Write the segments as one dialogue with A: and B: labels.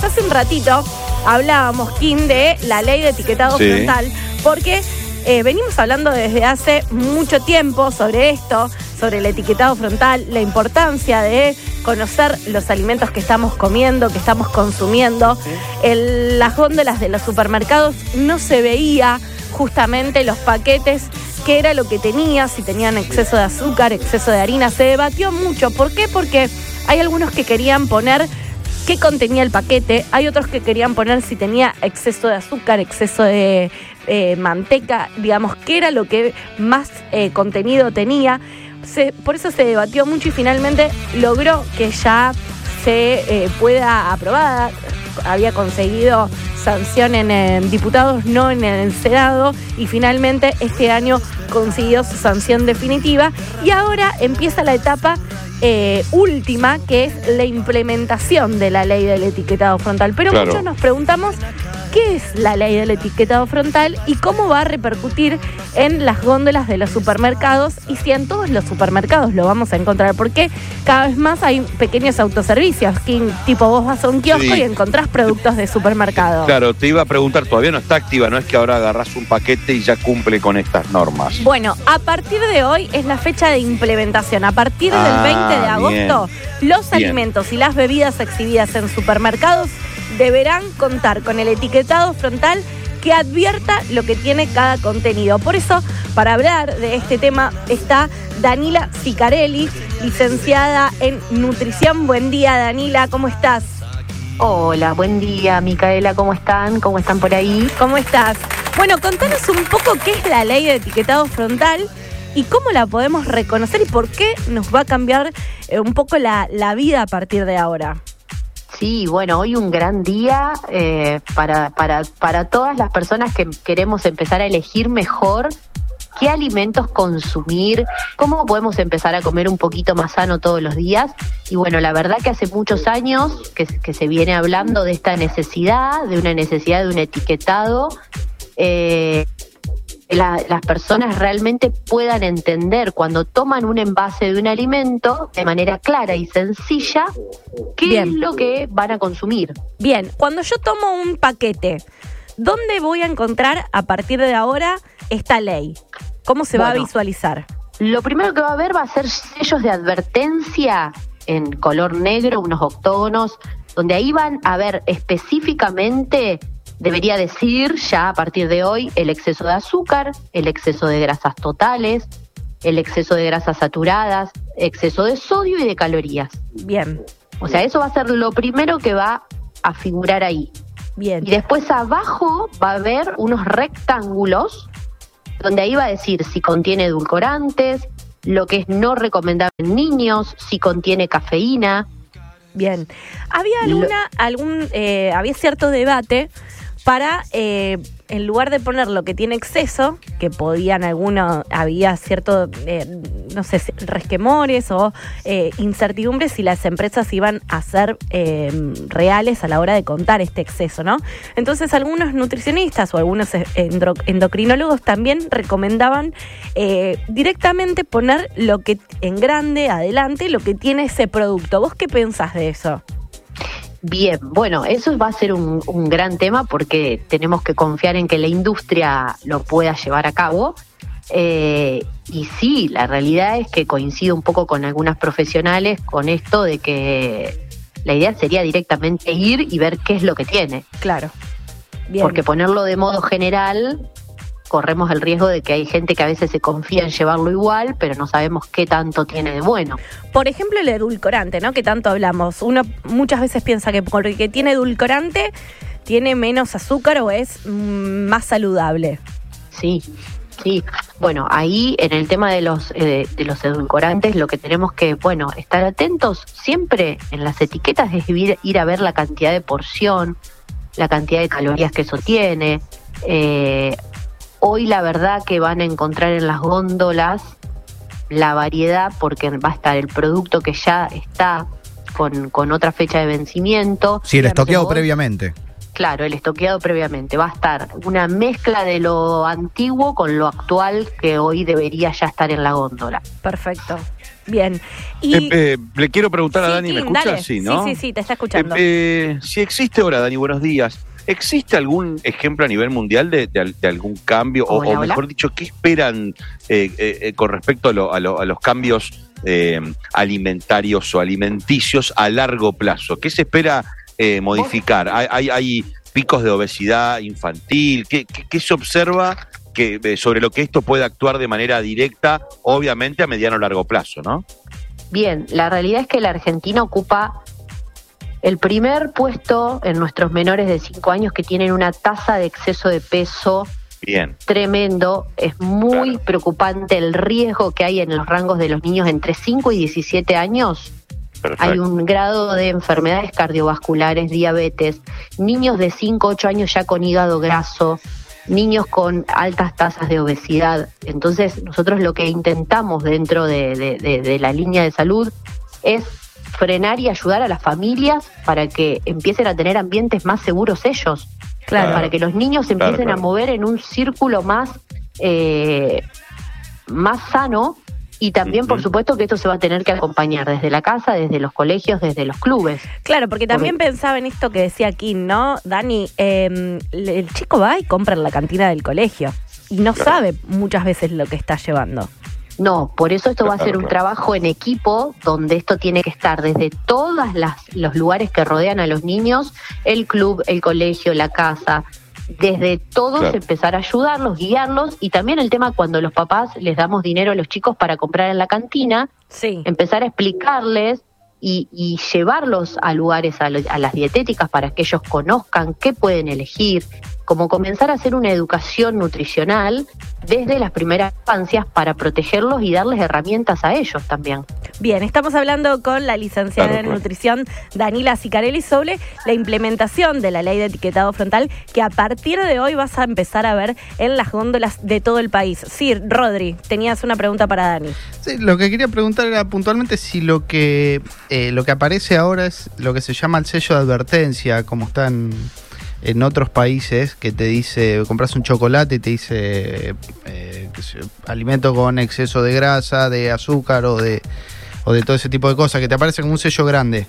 A: hace un ratito hablábamos, Kim, de la ley de etiquetado frontal, porque venimos hablando desde hace mucho tiempo sobre esto, sobre el etiquetado frontal, la importancia de conocer los alimentos que estamos comiendo, que estamos consumiendo. En las góndolas de los supermercados no se veía justamente los paquetes, qué era lo que tenía, si tenían exceso de azúcar, exceso de harina. Se debatió mucho. ¿Por qué? Porque hay algunos que querían poner qué contenía el paquete, hay otros que querían poner si tenía exceso de azúcar, exceso de manteca, digamos, qué era lo que más contenido tenía. Por eso se debatió mucho y finalmente logró que ya se pueda aprobar. Había conseguido sanción en diputados, no en el Senado, y finalmente este año consiguió su sanción definitiva. Y ahora empieza la etapa última, que es la implementación de la ley del etiquetado frontal. Pero muchos nos preguntamos, ¿qué es la ley del etiquetado frontal y cómo va a repercutir en las góndolas de los supermercados y si en todos los supermercados lo vamos a encontrar? Porque cada vez más hay pequeños autoservicios, que tipo vos vas a un kiosco y encontrás productos de supermercado.
B: Claro, te iba a preguntar, todavía no está activa, no es que ahora agarrás un paquete y ya cumple con estas normas.
A: Bueno, a partir de hoy es la fecha de implementación. A partir del 20 de agosto, los alimentos y las bebidas exhibidas en supermercados deberán contar con el etiquetado frontal que advierta lo que tiene cada contenido. Por eso, para hablar de este tema, está Danila Ciccarelli, licenciada en nutrición. Buen día, Danila, ¿cómo estás?
C: Hola, buen día, Micaela, ¿cómo están? ¿Cómo están por ahí?
A: ¿Cómo estás? Bueno, contanos un poco qué es la ley de etiquetado frontal y cómo la podemos reconocer y por qué nos va a cambiar un poco la vida a partir de ahora.
C: Sí, bueno, hoy un gran día para todas las personas que queremos empezar a elegir mejor qué alimentos consumir, cómo podemos empezar a comer un poquito más sano todos los días. Y bueno, la verdad que hace muchos años que se viene hablando de esta necesidad, de un etiquetado, las personas realmente puedan entender cuando toman un envase de un alimento de manera clara y sencilla qué es lo que van a consumir.
A: Bien, cuando yo tomo un paquete, ¿dónde voy a encontrar a partir de ahora esta ley? ¿Cómo se va a visualizar?
C: Lo primero que va a haber va a ser sellos de advertencia en color negro, unos octógonos, donde ahí van a ver específicamente. Debería decir ya a partir de hoy el exceso de azúcar, el exceso de grasas totales, el exceso de grasas saturadas, exceso de sodio y de calorías.
A: Bien.
C: O sea, eso va a ser lo primero que va a figurar ahí.
A: Bien.
C: Y después abajo va a haber unos rectángulos donde ahí va a decir si contiene edulcorantes, lo que es no recomendable en niños, si contiene cafeína.
A: Bien. Había cierto debate para, en lugar de poner lo que tiene exceso, que podían había cierto, no sé, resquemores o incertidumbres si las empresas iban a ser reales a la hora de contar este exceso, ¿no? Entonces algunos nutricionistas o algunos endocrinólogos también recomendaban directamente poner lo que en grande, adelante, lo que tiene ese producto. ¿Vos qué pensás de eso?
C: Bien, bueno, eso va a ser un gran tema porque tenemos que confiar en que la industria lo pueda llevar a cabo. Y sí, la realidad es que coincido un poco con algunas profesionales con esto de que la idea sería directamente ir y ver qué es lo que tiene.
A: Claro. Bien.
C: Porque ponerlo de modo general, corremos el riesgo de que hay gente que a veces se confía en llevarlo igual, pero no sabemos qué tanto tiene de bueno.
A: Por ejemplo, el edulcorante, ¿no? Que tanto hablamos. Uno muchas veces piensa que porque tiene edulcorante tiene menos azúcar o es más saludable.
C: Sí. Bueno, ahí en el tema de los edulcorantes, lo que tenemos que, estar atentos siempre en las etiquetas es ir a ver la cantidad de porción, la cantidad de calorías que eso tiene. Hoy la verdad que van a encontrar en las góndolas la variedad porque va a estar el producto que ya está con otra fecha de vencimiento.
D: Sí, el estoqueado previamente.
C: Claro, el estoqueado previamente. Va a estar una mezcla de lo antiguo con lo actual que hoy debería ya estar en la góndola.
A: Perfecto. Bien.
B: Y le quiero preguntar a Dani, ¿me escucha?
A: Dale.
B: Sí, ¿no?
A: Sí, te está escuchando.
B: Si existe ahora, Dani, buenos días. ¿Existe algún ejemplo a nivel mundial de algún cambio?
C: Hola,
B: o mejor dicho, ¿qué esperan con respecto a los cambios alimentarios o alimenticios a largo plazo? ¿Qué se espera modificar? ¿Hay picos de obesidad infantil? ¿Qué se observa sobre lo que esto puede actuar de manera directa, obviamente a mediano o largo plazo, ¿no?
C: Bien, la realidad es que la Argentina ocupa el primer puesto en nuestros menores de 5 años que tienen una tasa de exceso de peso tremendo. Es muy preocupante el riesgo que hay en los rangos de los niños entre 5 y 17 años. Perfecto. Hay un grado de enfermedades cardiovasculares, diabetes, niños de 5, 8 años ya con hígado graso, niños con altas tasas de obesidad. Entonces, nosotros lo que intentamos dentro de la línea de salud es frenar y ayudar a las familias para que empiecen a tener ambientes más seguros ellos. Claro. Para que los niños se empiecen a mover en un círculo más sano, y también, por supuesto, que esto se va a tener que acompañar desde la casa, desde los colegios, desde los clubes.
A: Claro, porque también pensaba en esto que decía Kim, ¿no? Dani, el chico va y compra en la cantina del colegio y no sabe muchas veces lo que está llevando.
C: No, por eso esto va a ser un trabajo en equipo, donde esto tiene que estar desde todos los lugares que rodean a los niños, el club, el colegio, la casa, desde todos empezar a ayudarlos, guiarlos, y también el tema cuando los papás les damos dinero a los chicos para comprar en la cantina, empezar a explicarles y llevarlos a lugares, a las dietéticas, para que ellos conozcan qué pueden elegir, como comenzar a hacer una educación nutricional desde las primeras infancias para protegerlos y darles herramientas a ellos también.
A: Bien, estamos hablando con la licenciada en nutrición Danila Sicarelli sobre la implementación de la ley de etiquetado frontal que a partir de hoy vas a empezar a ver en las góndolas de todo el país. Sí, Rodri, tenías una pregunta para Dani.
D: Sí, lo que quería preguntar era puntualmente si lo que aparece ahora es lo que se llama el sello de advertencia, como están en otros países, que te dice, compras un chocolate y te dice alimento con exceso de grasa, de azúcar o de todo ese tipo de cosas, que te aparece como un sello grande.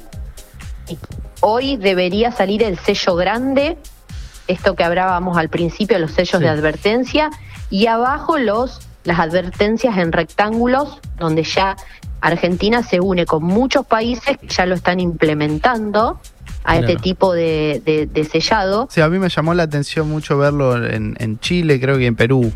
C: Hoy debería salir el sello grande, esto que hablábamos al principio, los sellos de advertencia, y abajo las advertencias en rectángulos, donde ya Argentina se une con muchos países que ya lo están implementando a este tipo de sellado.
D: Sí, a mí me llamó la atención mucho verlo en Chile, creo que en Perú.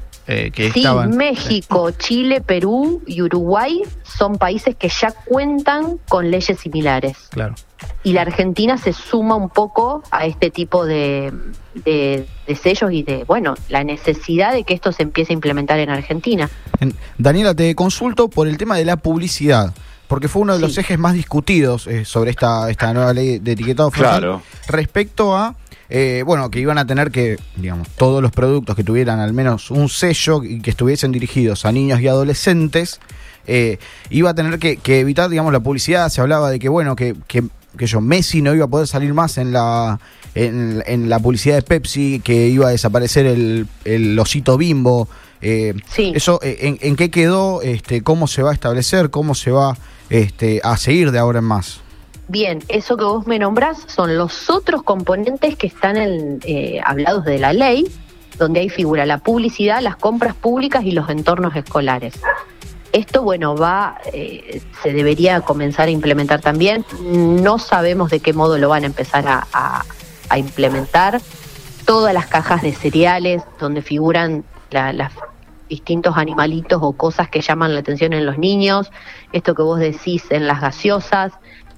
C: México, Chile, Perú y Uruguay son países que ya cuentan con leyes similares. Claro. Y la Argentina se suma un poco a este tipo de sellos y la necesidad de que esto se empiece a implementar en Argentina.
E: Daniela, te consulto por el tema de la publicidad, porque fue uno de los ejes más discutidos sobre esta nueva ley de etiquetado frontal, respecto a que iban a tener que, digamos, todos los productos que tuvieran al menos un sello y que estuviesen dirigidos a niños y adolescentes, iba a tener que evitar, digamos, la publicidad. Se hablaba de que Messi no iba a poder salir más en la publicidad de Pepsi, que iba a desaparecer el osito Bimbo. Eso, ¿en qué quedó? ¿Cómo se va a establecer? ¿Cómo se va a seguir de ahora en más?
C: Bien, eso que vos me nombrás son los otros componentes que están hablados de la ley, donde ahí figura la publicidad, las compras públicas y los entornos escolares. Esto, se debería comenzar a implementar también. No sabemos de qué modo lo van a empezar a implementar. Todas las cajas de cereales donde figuran los distintos animalitos o cosas que llaman la atención en los niños. Esto que vos decís en las gaseosas.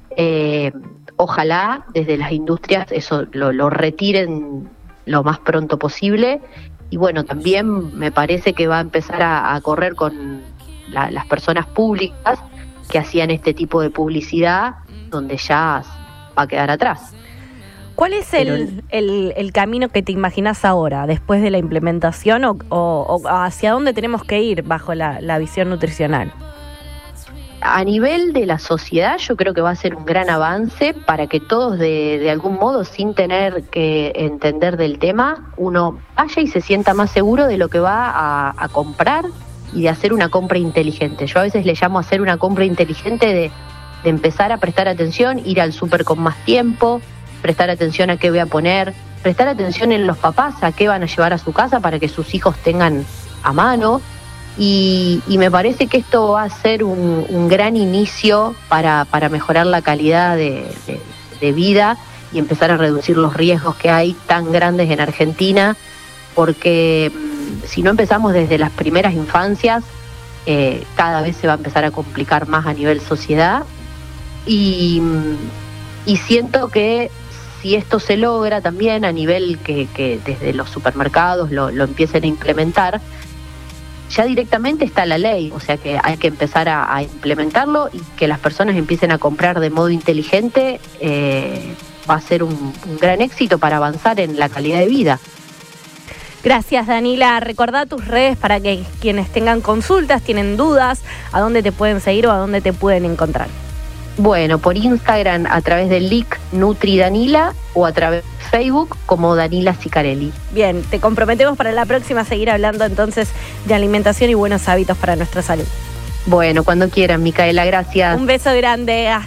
C: Ojalá desde las industrias eso lo retiren lo más pronto posible. Y también me parece que va a empezar a correr con las personas públicas que hacían este tipo de publicidad, donde ya va a quedar atrás.
A: ¿Cuál es el camino que te imaginas ahora, después de la implementación, o hacia dónde tenemos que ir bajo la visión nutricional?
C: A nivel de la sociedad, yo creo que va a ser un gran avance para que todos de algún modo, sin tener que entender del tema, uno vaya y se sienta más seguro de lo que va a comprar de hacer una compra inteligente. Yo a veces le llamo a hacer una compra inteligente de empezar a prestar atención, ir al súper con más tiempo, prestar atención a qué voy a poner, prestar atención en los papás, a qué van a llevar a su casa para que sus hijos tengan a mano. Y me parece que esto va a ser un gran inicio para mejorar la calidad de vida y empezar a reducir los riesgos que hay tan grandes en Argentina, porque si no empezamos desde las primeras infancias, cada vez se va a empezar a complicar más a nivel sociedad. Y siento que si esto se logra también a nivel que desde los supermercados lo empiecen a implementar, ya directamente está la ley, o sea que hay que empezar a implementarlo y que las personas empiecen a comprar de modo inteligente. Va a ser un gran éxito para avanzar en la calidad de vida.
A: Gracias, Danila. Recordá tus redes para que quienes tengan consultas, tienen dudas, a dónde te pueden seguir o a dónde te pueden encontrar.
C: Bueno, por Instagram a través del link NutriDanila o a través de Facebook como Danila Sicarelli.
A: Bien, te comprometemos para la próxima a seguir hablando entonces de alimentación y buenos hábitos para nuestra salud.
C: Bueno, cuando quieran, Micaela, gracias.
A: Un beso grande.